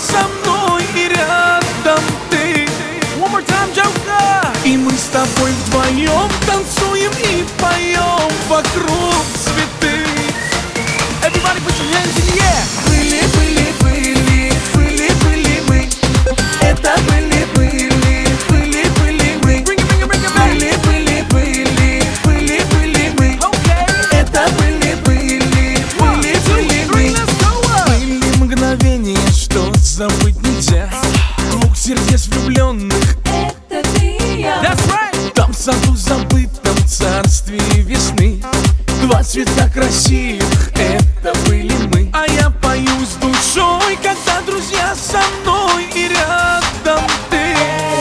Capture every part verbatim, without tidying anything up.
со мной и рядом ты. One more time, Joker. И мы с тобой вдвоем танцуем и поем вокруг цветы. Everybody put your hands in the air. Были, были, были, были, были мы. Это были, были, были, были мы. Bring it, bring it, bring it back. Были, были, были, были, были мы. Okay. Это были, были, One, были, two, были three, мы. let's go. Были мгновения, что забыть нельзя. Двух сердец влюбленных. Это ты и я. That's right. Там в саду забытом царстве весны. Два цвета красивых, это были мы. А я пою с душой, когда друзья со мной и рядом ты.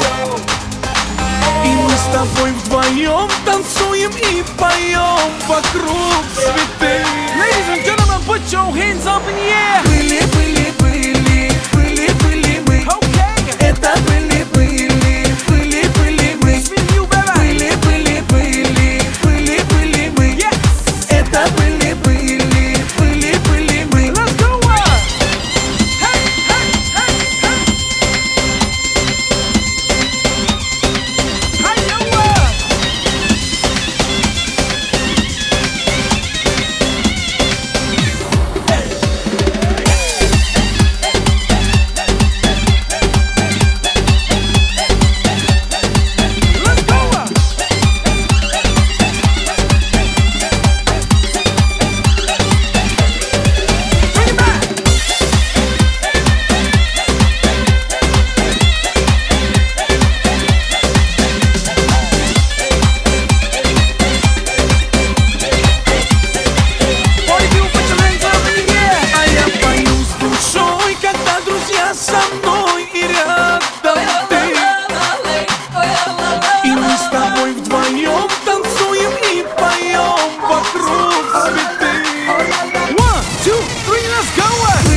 И мы с тобой вдвоем танцуем и поем вокруг цветы. Ladies and gentlemen, put your hands up in the air. Были, были, были, были, были мы. Okay. Это были, были, были, были мы. It's me and you, baby. Были, были, были, были, были мы. Yes. Это были, были, были, были мы. Let's go. Hey, hey, hey, hey. Hey, yo. Let's go. Bring it back. Party people, put your hands up in the air. А я пою с душой, когда друзья со мной и рядом ты. И мы с тобой вдвоем танцуем и поем вокруг цветы. One, two, three, let's go.